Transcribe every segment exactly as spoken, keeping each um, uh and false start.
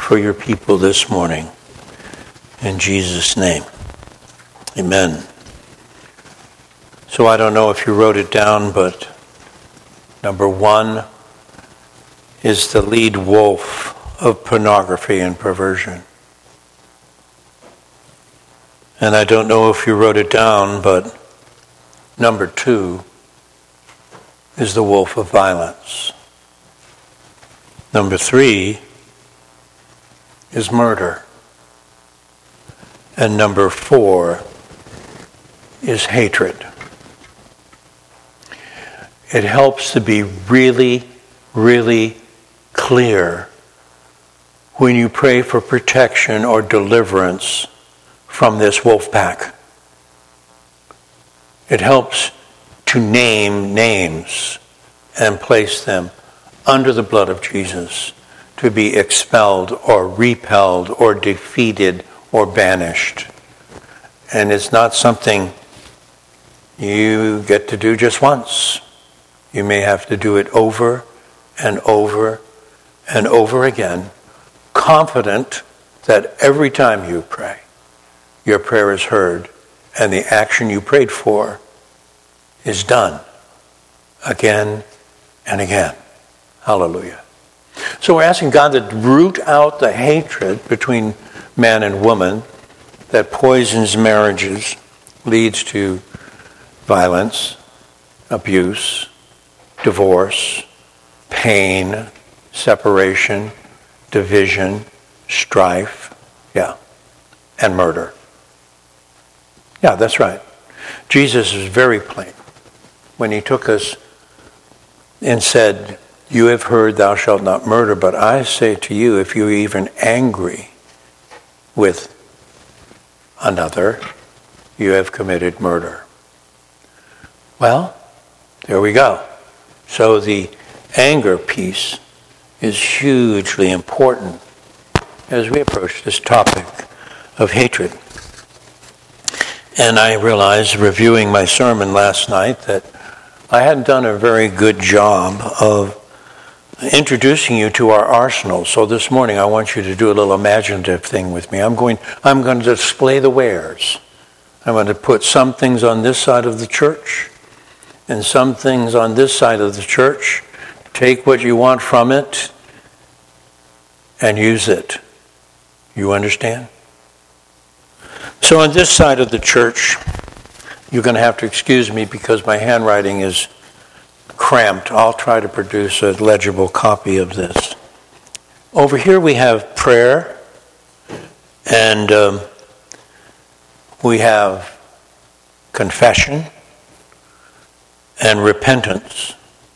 for your people this morning. In Jesus' name, amen. So I don't know if you wrote it down, but number one is the lead wolf of pornography and perversion. And I don't know if you wrote it down, but number two is the wolf of violence. Number three is murder. And number four is hatred. It helps to be really, really clear when you pray for protection or deliverance from this wolf pack. It helps to name names and place them under the blood of Jesus to be expelled or repelled or defeated or banished. And it's not something you get to do just once. You may have to do it over and over and over again, confident that every time you pray, your prayer is heard and the action you prayed for is done again and again. Hallelujah. So we're asking God to root out the hatred between man and woman that poisons marriages, leads to violence, abuse, divorce, pain, separation, division, strife, yeah, and murder. Yeah, that's right. Jesus is very plain when he took us and said, "You have heard, thou shalt not murder, but I say to you, if you are even angry with another, you have committed murder." Well, there we go. So the anger piece is hugely important as we approach this topic of hatred. And I realized, reviewing my sermon last night, that I hadn't done a very good job of introducing you to our arsenal. So this morning I want you to do a little imaginative thing with me. I'm going I'm going to display the wares. I'm going to put some things on this side of the church and some things on this side of the church. Take what you want from it and use it. You understand? So on this side of the church, you're going to have to excuse me because my handwriting is cramped. I'll try to produce a legible copy of this. Over here we have prayer, and um, we have confession and repentance.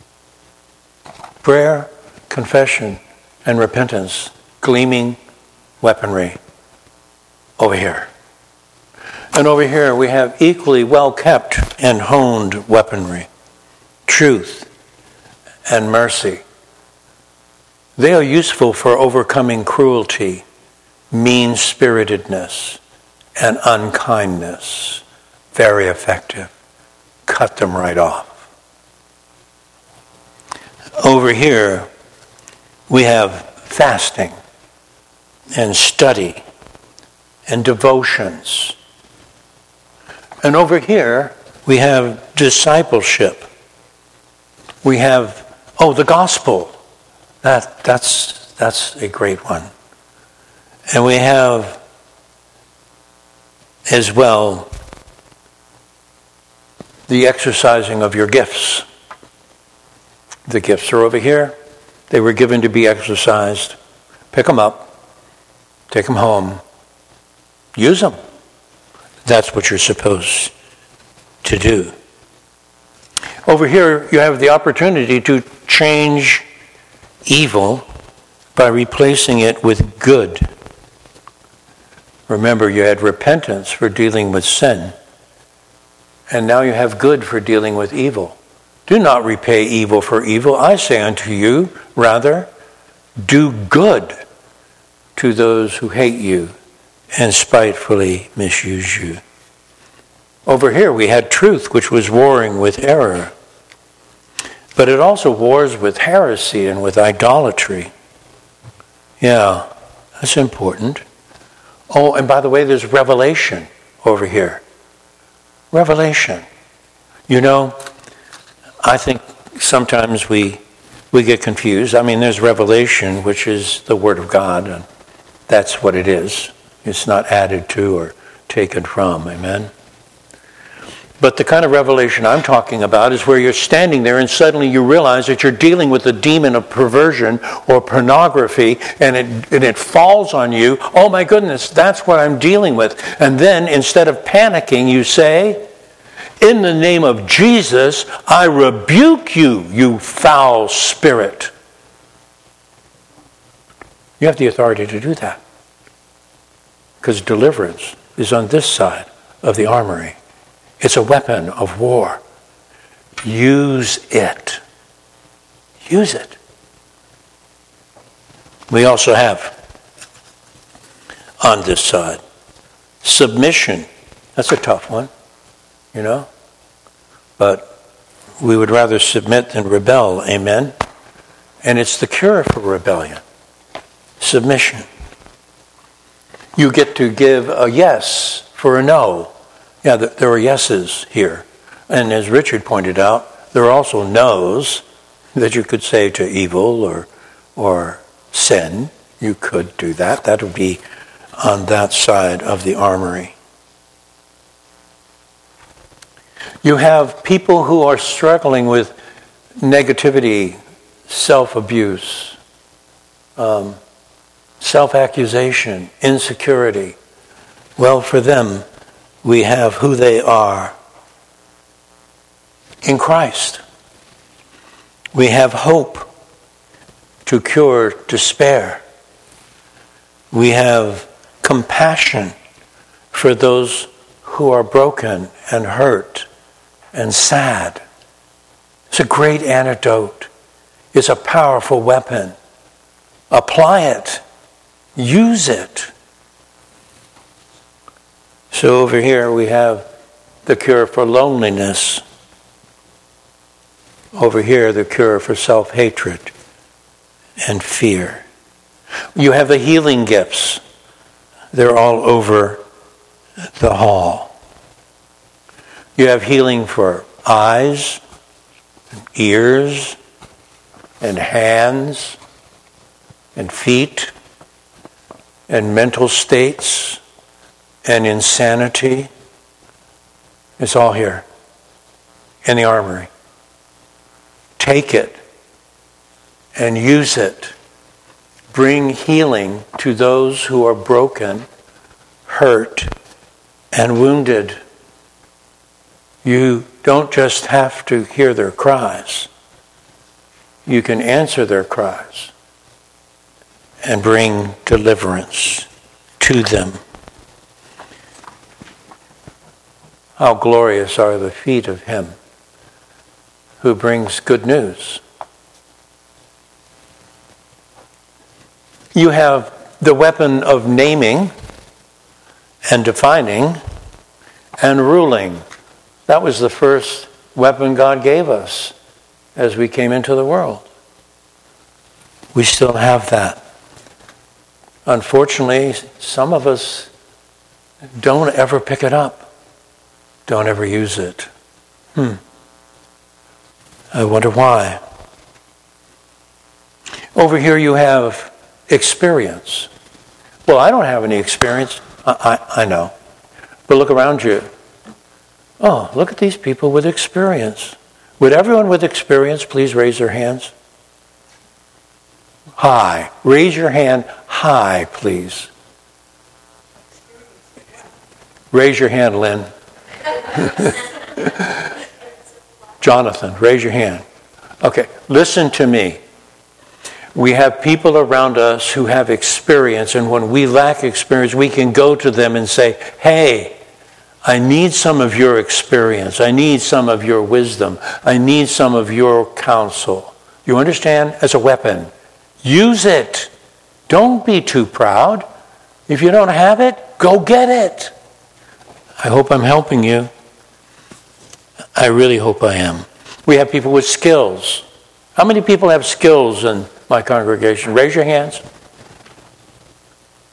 Prayer, confession, and repentance, gleaming weaponry over here. And over here we have equally well-kept and honed weaponry, truth and mercy. They are useful for overcoming cruelty, mean-spiritedness, and unkindness. Very effective. Cut them right off. Over here, we have fasting and study and devotions. And over here, we have discipleship. We have, oh, the gospel. That that's that's a great one. And we have as well the exercising of your gifts. The gifts are over here. They were given to be exercised. Pick them up. Take them home. Use them. That's what you're supposed to do. Over here, you have the opportunity to change evil by replacing it with good. Remember, you had repentance for dealing with sin, and now you have good for dealing with evil. Do not repay evil for evil. I say unto you, rather, do good to those who hate you and spitefully misuse you. Over here we had truth, which was warring with error. But it also wars with heresy and with idolatry. Yeah, That's important. Oh, and by the way, there's revelation over here. Revelation. You know, I think sometimes we we get confused. I mean, there's revelation, which is the Word of God, and that's what it is. It's not added to or taken from. Amen? But the kind of revelation I'm talking about is where you're standing there and suddenly you realize that you're dealing with a demon of perversion or pornography, and it, and it falls on you. Oh my goodness, that's what I'm dealing with. And then instead of panicking, you say, in the name of Jesus, I rebuke you, you foul spirit. You have the authority to do that. Because deliverance is on this side of the armory. It's a weapon of war. Use it. Use it. We also have on this side submission. That's a tough one, you know. But we would rather submit than rebel. Amen. And it's the cure for rebellion. Submission. You get to give a yes for a no. Yeah, there are yeses here. And as Richard pointed out, there are also no's that you could say to evil or or sin. You could do that. That would be on that side of the armory. You have people who are struggling with negativity, self-abuse, um, self-accusation, insecurity. Well, for them, we have who they are in Christ. We have hope to cure despair. We have compassion for those who are broken and hurt and sad. It's a great antidote. It's a powerful weapon. Apply it. Use it. So over here we have the cure for loneliness. Over here, the cure for self-hatred and fear. You have the healing gifts. They're all over the hall. You have healing for eyes, and ears, and hands, and feet, and mental states, and insanity. It's all here in the armory. Take it and use it. Bring healing to those who are broken, hurt, and wounded. You don't just have to hear their cries. You can answer their cries and bring deliverance to them. How glorious are the feet of him who brings good news. You have the weapon of naming and defining and ruling. That was the first weapon God gave us as we came into the world. We still have that. Unfortunately, some of us don't ever pick it up. Don't ever use it. Hmm. I wonder why. Over here you have experience. Well, I don't have any experience. I, I, I know. But look around you. Oh, look at these people with experience. Would everyone with experience please raise their hands? High. Raise your hand high, please. Raise your hand, Lynn. Jonathan, raise your hand. Okay, listen to me. We have people around us who have experience, and when we lack experience, we can go to them and say, hey, I need some of your experience. I need some of your wisdom. I need some of your counsel. You understand? As a weapon. Use it. Don't be too proud. If you don't have it, go get it. I hope I'm helping you. I really hope I am. We have people with skills. How many people have skills in my congregation? Raise your hands.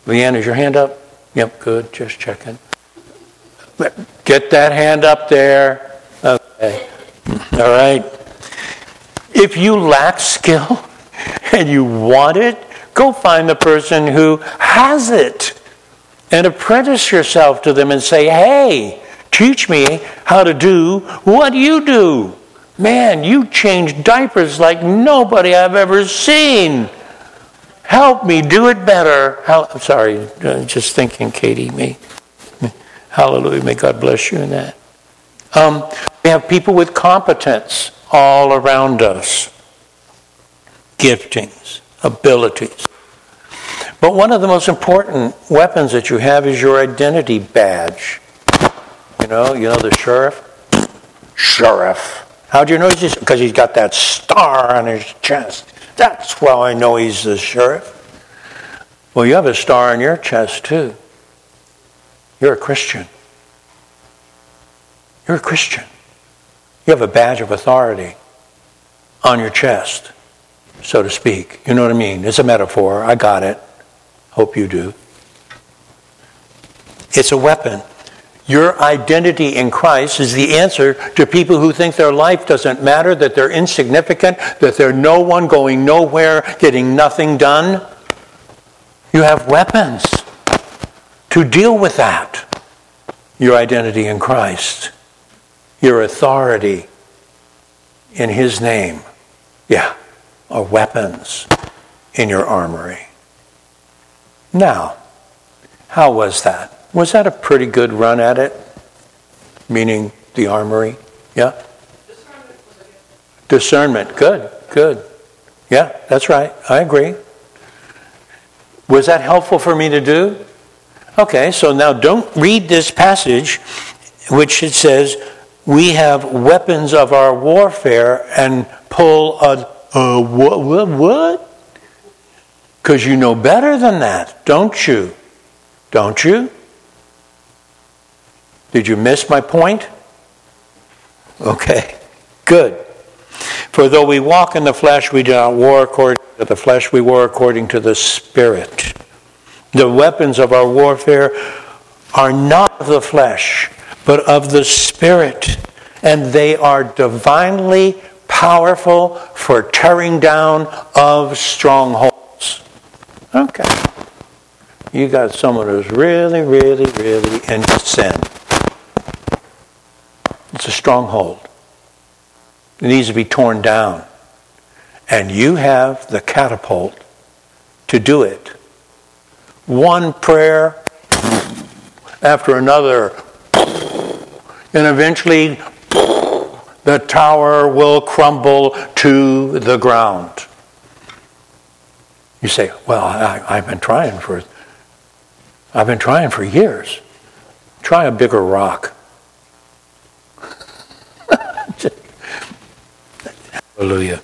Leanne, is your hand up? Yep, good. Just checking. Get that hand up there. Okay. All right. If you lack skill and you want it, go find the person who has it and apprentice yourself to them and say, hey, teach me how to do what you do. Man, you change diapers like nobody I've ever seen. Help me do it better. I'm sorry, just thinking, Katie, me. Hallelujah, may God bless you in that. Um, we have people with competence all around us. Giftings, abilities. But one of the most important weapons that you have is your identity badge. You know, you know the sheriff? Sheriff. How do you know he's? Because he's got that star on his chest. That's how I know he's the sheriff. Well, you have a star on your chest too. You're a Christian. You're a Christian. You have a badge of authority on your chest, so to speak. You know what I mean? It's a metaphor. I got it. Hope you do. It's a weapon. Your identity in Christ is the answer to people who think their life doesn't matter, that they're insignificant, that they're no one, going nowhere, getting nothing done. You have weapons to deal with that. Your identity in Christ. Your authority in His name. Yeah, are weapons in your armory. Now, how was that? Was that a pretty good run at it? Meaning the armory? Yeah? Discernment. Discernment. Good, good. Yeah, that's right. I agree. Was that helpful for me to do? Okay, so now don't read this passage, which it says, we have weapons of our warfare, and pull a, a what? What? What? Because you know better than that, don't you? Don't you? Did you miss my point? Okay, good. For though we walk in the flesh, we do not war according to the flesh, we war according to the Spirit. The weapons of our warfare are not of the flesh, but of the Spirit, and they are divinely powerful for tearing down of strongholds. Okay. You got someone who's really, really, really into sin. It's a stronghold. It needs to be torn down. And you have the catapult to do it. One prayer after another. And eventually the tower will crumble to the ground. You say, well, I, I've been trying for I've been trying for years. Try a bigger rock. Hallelujah.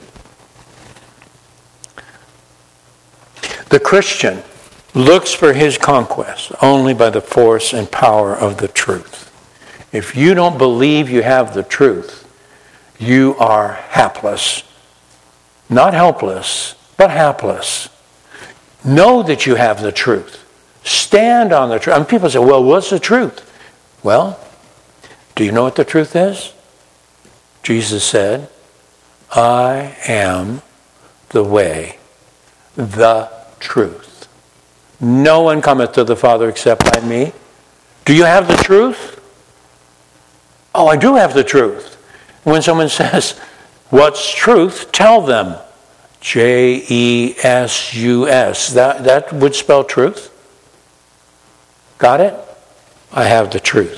The Christian looks for his conquest only by the force and power of the truth. If you don't believe you have the truth, you are hapless. Not helpless, but hapless. Know that you have the truth. Stand on the truth. I mean, people say, well, what's the truth? Well, do you know what the truth is? Jesus said, I am the way, the truth. No one cometh to the Father except by me. Do you have the truth? Oh, I do have the truth. When someone says, what's truth? Tell them. J E S U S. That, that would spell truth. Got it? I have the truth.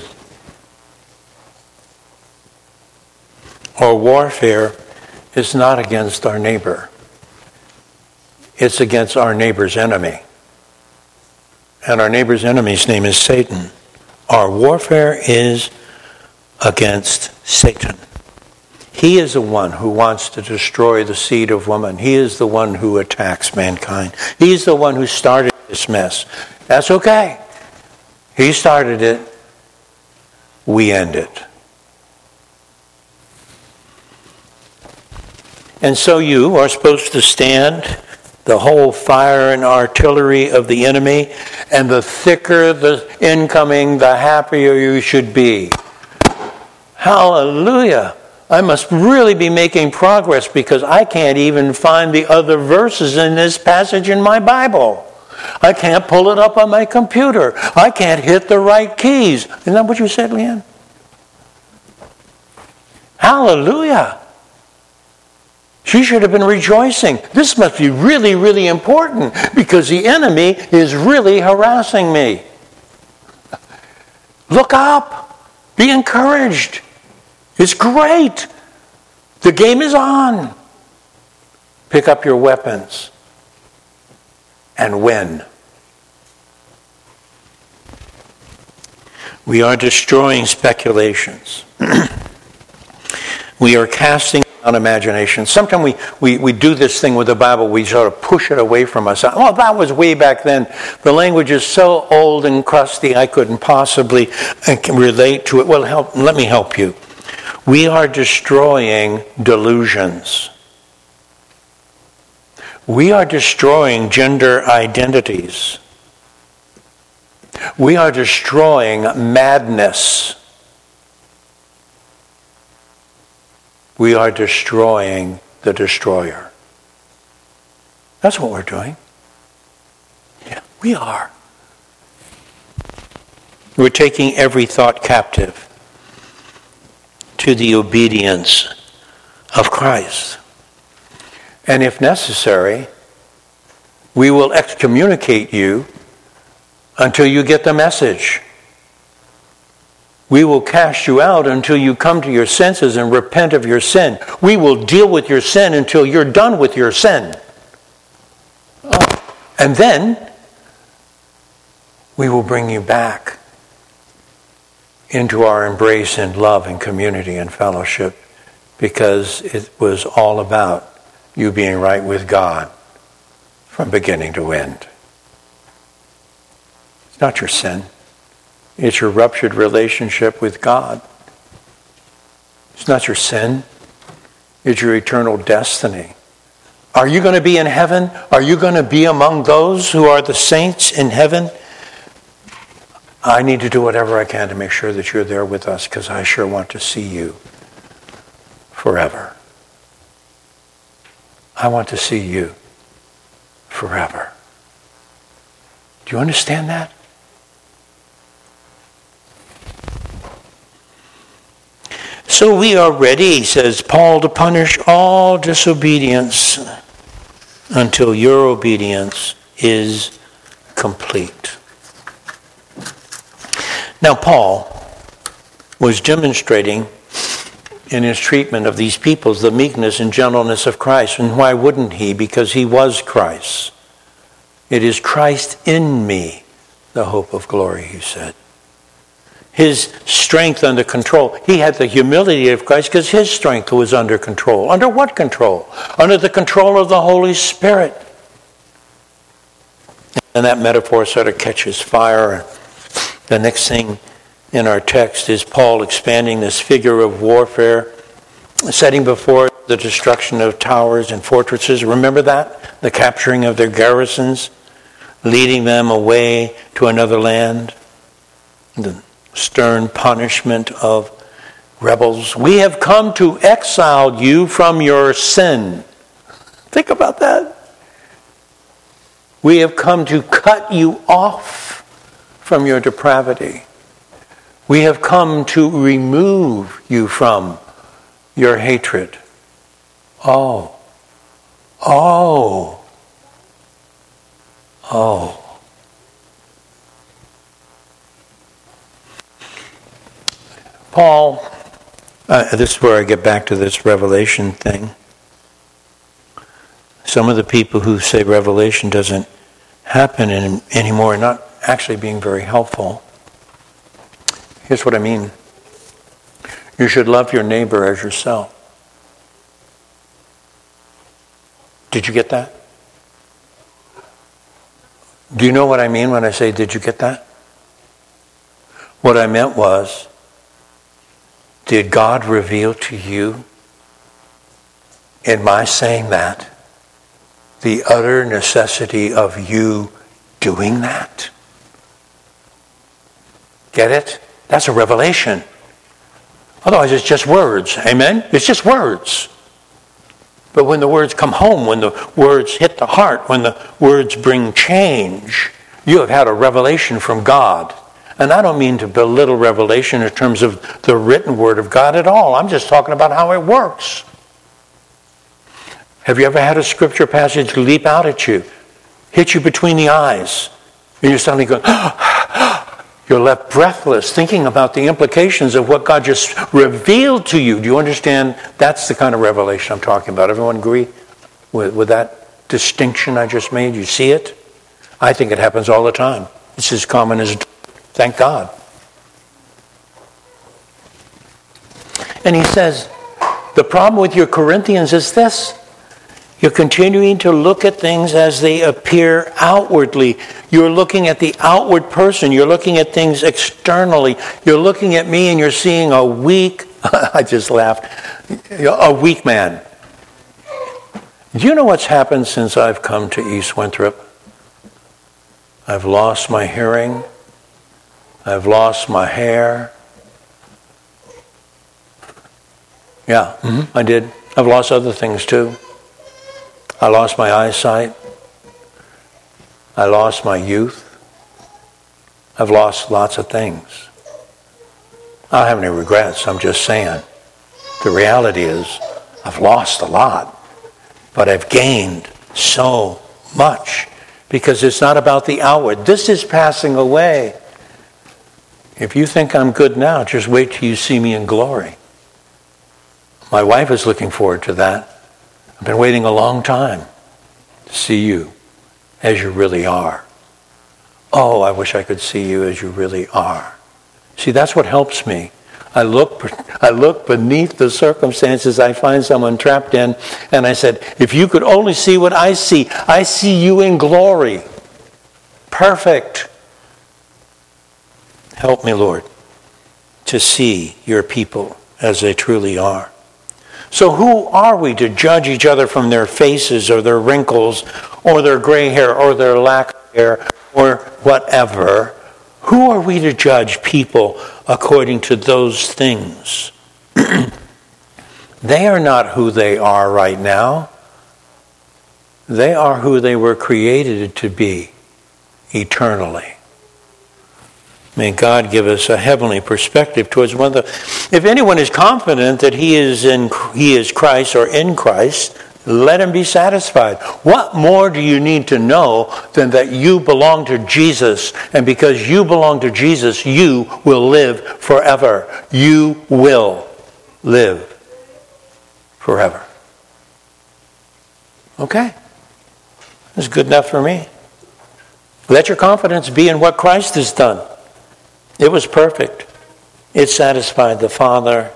Our warfare is not against our neighbor. It's against our neighbor's enemy. And our neighbor's enemy's name is Satan. Our warfare is against Satan. He is the one who wants to destroy the seed of woman. He is the one who attacks mankind. He's the one who started this mess. That's okay. He started it. We end it. And so you are supposed to stand the whole fire and artillery of the enemy, and the thicker the incoming, the happier you should be. Hallelujah. I must really be making progress because I can't even find the other verses in this passage in my Bible. I can't pull it up on my computer. I can't hit the right keys. Isn't that what you said, Leanne? Hallelujah. She should have been rejoicing. This must be really, really important because the enemy is really harassing me. Look up. Be encouraged. It's great. The game is on. Pick up your weapons and win. We are destroying speculations. We are casting down imagination. Sometimes we, we, we do this thing with the Bible. We sort of push it away from us. Oh, that was way back then. The language is so old and crusty, I couldn't possibly relate to it. Well, help, let me help you. We are destroying delusions. We are destroying gender identities. We are destroying madness. We are destroying the destroyer. That's what we're doing. Yeah, we are. We're taking every thought captive to the obedience of Christ. And if necessary, we will excommunicate you until you get the message. We will cast you out until you come to your senses and repent of your sin. We will deal with your sin until you're done with your sin. Oh. And then we will bring you back into our embrace and love and community and fellowship because it was all about you being right with God from beginning to end. It's not your sin. It's your ruptured relationship with God. It's not your sin. It's your eternal destiny. Are you going to be in heaven? Are you going to be among those who are the saints in heaven? I need to do whatever I can to make sure that you're there with us because I sure want to see you forever. I want to see you forever. Do you understand that? So we are ready, says Paul, to punish all disobedience until your obedience is complete. Now, Paul was demonstrating in his treatment of these peoples the meekness and gentleness of Christ. And why wouldn't he? Because he was Christ. It is Christ in me, the hope of glory, he said. His strength under control. He had the humility of Christ because his strength was under control. Under what control? Under the control of the Holy Spirit. And that metaphor sort of catches fire. The next thing in our text is Paul expanding this figure of warfare, setting before the destruction of towers and fortresses. Remember that? The capturing of their garrisons, leading them away to another land. The stern punishment of rebels. We have come to exile you from your sin. Think about that. We have come to cut you off from your depravity. We have come to remove you from your hatred. Oh, oh, oh. Paul, uh, this is where I get back to this Revelation thing. Some of the people who say Revelation doesn't happen in, anymore are not actually being very helpful. Here's what I mean. You should love your neighbor as yourself. Did you get that? Do you know what I mean when I say, did you get that? What I meant was, did God reveal to you in my saying that the utter necessity of you doing that. Get it? That's a revelation. Otherwise, it's just words. Amen? It's just words. But when the words come home, when the words hit the heart, when the words bring change, you have had a revelation from God. And I don't mean to belittle revelation in terms of the written word of God at all. I'm just talking about how it works. Have you ever had a scripture passage leap out at you, hit you between the eyes, and you're suddenly going, you're left breathless thinking about the implications of what God just revealed to you. Do you understand? That's the kind of revelation I'm talking about. Everyone agree with, with that distinction I just made? You see it? I think it happens all the time. It's as common as, thank God. And he says, the problem with your Corinthians is this. You're continuing to look at things as they appear outwardly. You're looking at the outward person. You're looking at things externally. You're looking at me and you're seeing a weak, I just laughed, a weak man. Do you know what's happened since I've come to East Winthrop? I've lost my hearing. I've lost my hair. Yeah, mm-hmm, I did. I've lost other things too. I lost my eyesight. I lost my youth. I've lost lots of things. I don't have any regrets. I'm just saying. The reality is I've lost a lot, but I've gained so much because it's not about the outward. This is passing away. If you think I'm good now, just wait till you see me in glory. My wife is looking forward to that. I've been waiting a long time to see you as you really are. Oh, I wish I could see you as you really are. See, that's what helps me. I look, I look beneath the circumstances I find someone trapped in, and I said, if you could only see what I see, I see you in glory. Perfect. Help me, Lord, to see your people as they truly are. So who are we to judge each other from their faces or their wrinkles or their gray hair or their lack of hair or whatever? Who are we to judge people according to those things? They are not who they are right now. They are who they were created to be eternally. May God give us a heavenly perspective towards one of the... If anyone is confident that he is in he is Christ or in Christ, let him be satisfied. What more do you need to know than that you belong to Jesus, and because you belong to Jesus, you will live forever. You will live forever. Okay? That's good enough for me. Let your confidence be in what Christ has done. It was perfect. It satisfied the Father.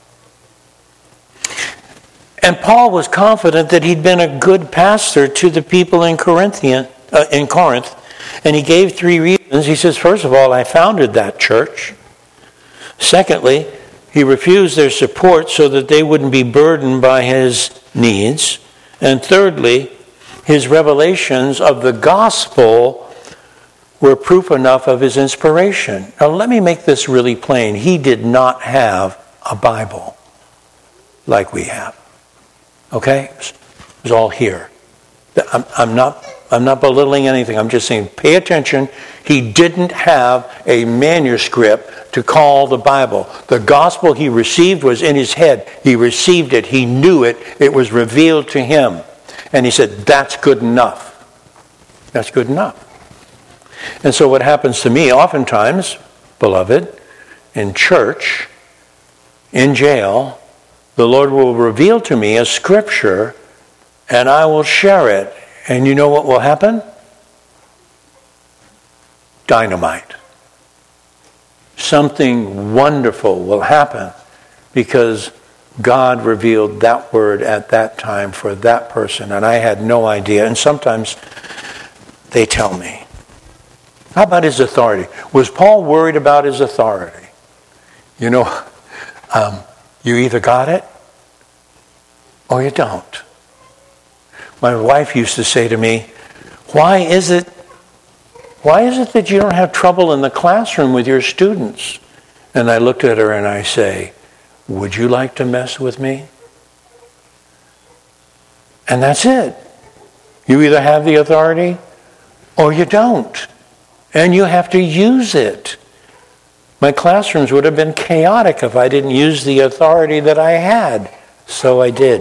And Paul was confident that he'd been a good pastor to the people in Corinthian, uh, in Corinth. And he gave three reasons. He says, first of all, I founded that church. Secondly, he refused their support so that they wouldn't be burdened by his needs. And thirdly, his revelations of the gospel were proof enough of his inspiration. Now let me make this really plain. He did not have a Bible like we have. Okay? It was all here. I'm, I'm not, I'm not belittling anything. I'm just saying pay attention. He didn't have a manuscript to call the Bible. The gospel he received was in his head. He received it. He knew it. It was revealed to him. And he said, that's good enough. That's good enough. And so what happens to me oftentimes, beloved, in church, in jail, the Lord will reveal to me a scripture and I will share it. And you know what will happen? Dynamite. Something wonderful will happen because God revealed that word at that time for that person and I had no idea. And sometimes they tell me. How about his authority? Was Paul worried about his authority? You know, um, you either got it or you don't. My wife used to say to me, why is it, why is it that you don't have trouble in the classroom with your students? And I looked at her and I say, would you like to mess with me? And that's it. You either have the authority or you don't. And you have to use it. My classrooms would have been chaotic if I didn't use the authority that I had. So I did.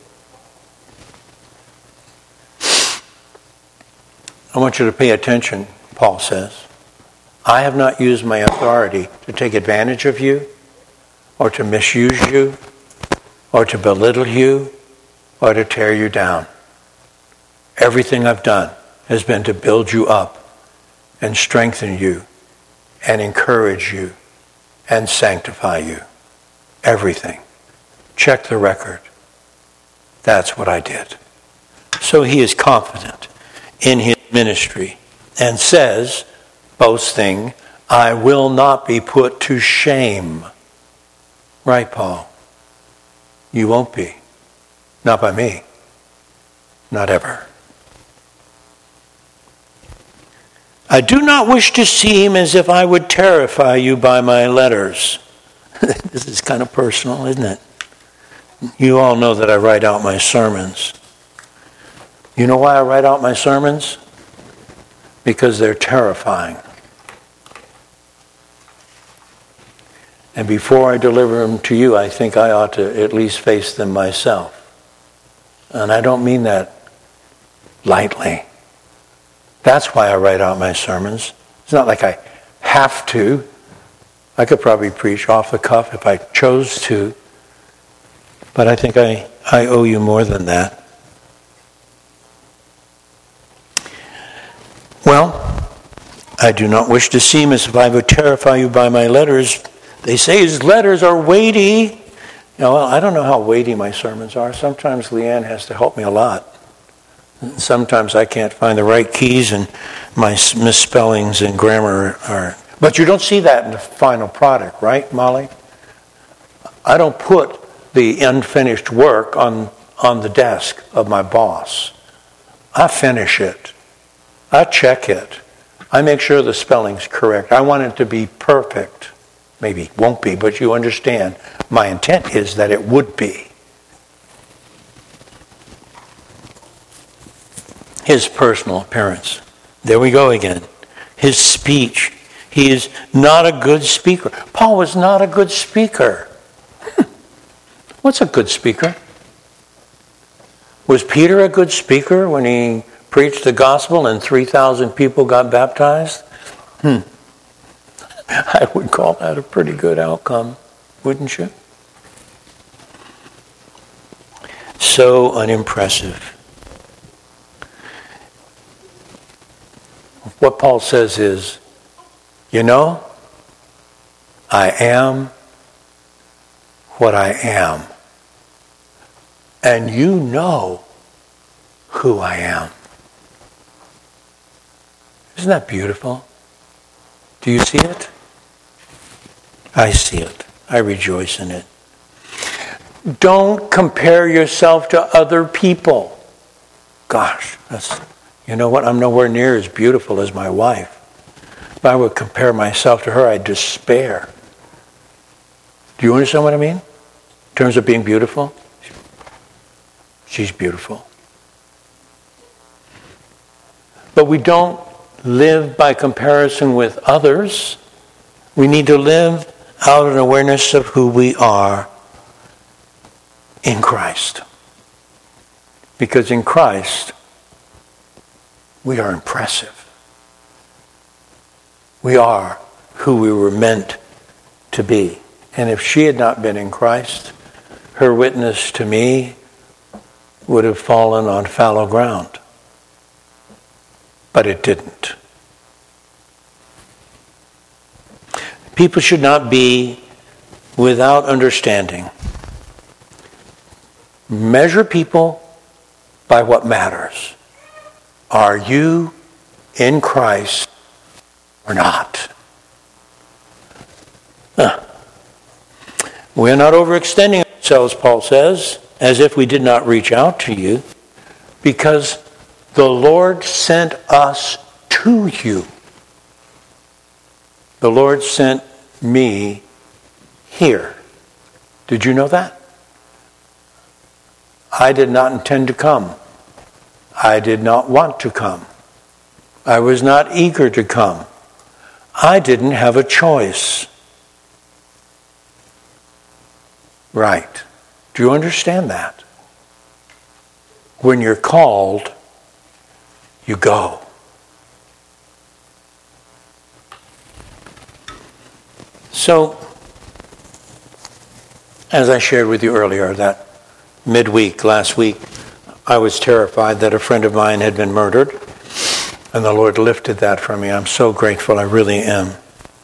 I want you to pay attention, Paul says. I have not used my authority to take advantage of you, or to misuse you, or to belittle you, or to tear you down. Everything I've done has been to build you up and strengthen you and encourage you and sanctify you. Everything. Check the record. That's what I did. So he is confident in his ministry and says, boasting, I will not be put to shame. Right, Paul? You won't be. Not by me. Not ever. I do not wish to seem as if I would terrify you by my letters. This is kind of personal, isn't it? You all know that I write out my sermons. You know why I write out my sermons? Because they're terrifying. And before I deliver them to you, I think I ought to at least face them myself. And I don't mean that lightly. That's why I write out my sermons. It's not like I have to. I could probably preach off the cuff if I chose to. But I think I, I owe you more than that. Well, I do not wish to seem as if I would terrify you by my letters. They say his letters are weighty. You know, well, I don't know how weighty my sermons are. Sometimes Leanne has to help me a lot. Sometimes I can't find the right keys and my misspellings and grammar are... But you don't see that in the final product, right, Molly? I don't put the unfinished work on, on the desk of my boss. I finish it. I check it. I make sure the spelling's correct. I want it to be perfect. Maybe it won't be, but you understand. My intent is that it would be. His personal appearance. There we go again. His speech. He is not a good speaker. Paul was not a good speaker. What's a good speaker? Was Peter a good speaker when he preached the gospel and three thousand people got baptized? Hmm. I would call that a pretty good outcome, wouldn't you? So unimpressive. What Paul says is, you know, I am what I am. And you know who I am. Isn't that beautiful? Do you see it? I see it. I rejoice in it. Don't compare yourself to other people. Gosh, that's... You know what? I'm nowhere near as beautiful as my wife. If I would compare myself to her, I'd despair. Do you understand what I mean? In terms of being beautiful? She's beautiful. But we don't live by comparison with others. We need to live out an awareness of who we are in Christ. Because in Christ, we are impressive. We are who we were meant to be. And if she had not been in Christ, her witness to me would have fallen on fallow ground. But it didn't. People should not be without understanding. Measure people by what matters. Are you in Christ or not? Huh. We're not overextending ourselves, Paul says, as if we did not reach out to you. because the Lord sent us to you. The Lord sent me here. Did you know that? I did not intend to come. I did not want to come. I was not eager to come. I didn't have a choice. Right. Do you understand that? When you're called, you go. So, as I shared with you earlier, that midweek, last week, I was terrified that a friend of mine had been murdered, and the Lord lifted that from me. I'm so grateful, I really am.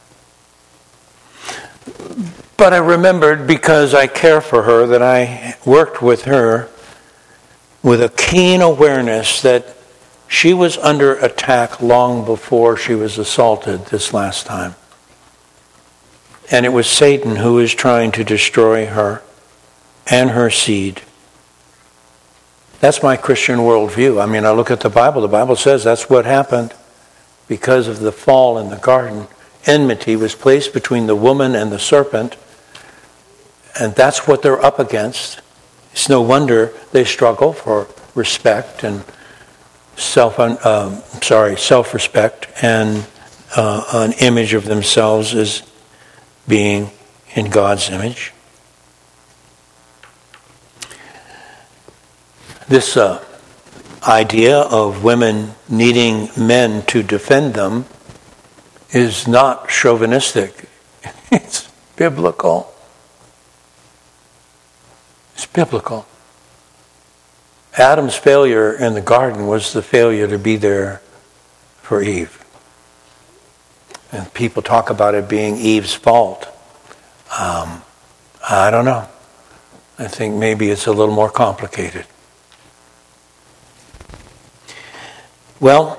But I remembered, because I care for her, that I worked with her with a keen awareness that she was under attack long before she was assaulted this last time. And it was Satan who was trying to destroy her and her seed. That's my Christian worldview. I mean, I look at the Bible. The Bible says that's what happened because of the fall in the garden. Enmity was placed between the woman and the serpent. And that's what they're up against. It's no wonder they struggle for respect and self, um, sorry, self-respect and uh, an image of themselves as being in God's image. This uh, idea of women needing men to defend them is not chauvinistic. It's biblical. It's biblical. Adam's failure in the garden was the failure to be there for Eve. And people talk about it being Eve's fault. Um, I don't know. I think maybe it's a little more complicated. Well,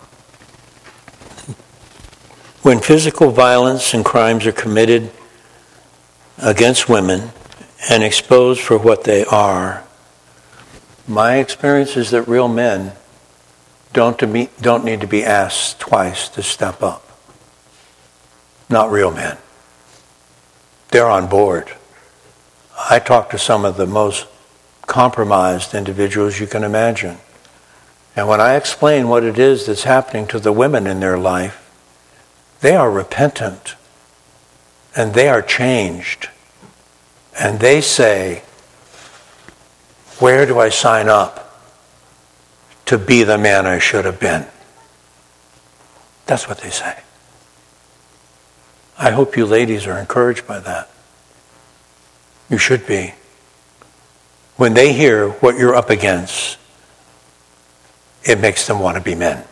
when physical violence and crimes are committed against women and exposed for what they are, my experience is that real men don't, to be, don't need to be asked twice to step up. Not real men. They're on board. I talk to some of the most compromised individuals you can imagine. And when I explain what it is that's happening to the women in their life, they are repentant and they are changed. And they say, where do I sign up to be the man I should have been? That's what they say. I hope you ladies are encouraged by that. You should be. When they hear what you're up against, it makes them want to be men.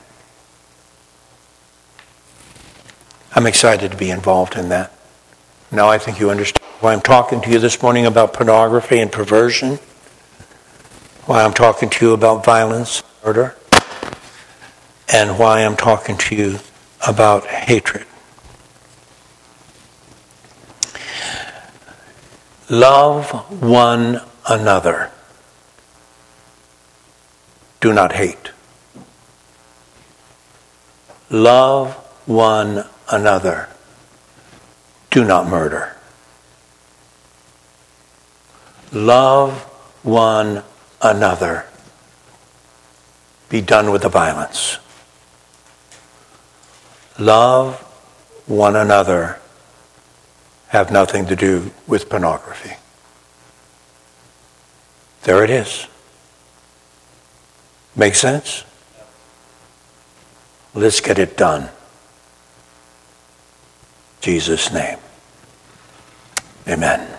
I'm excited to be involved in that. Now I think you understand why I'm talking to you this morning about pornography and perversion, why I'm talking to you about violence, murder, and why I'm talking to you about hatred. Love one another. Do not hate. Love one another. Do not murder. Love one another. Be done with the violence. Love one another. Have nothing to do with pornography. There it is. Make sense? Let's get it done. In Jesus' name. Amen.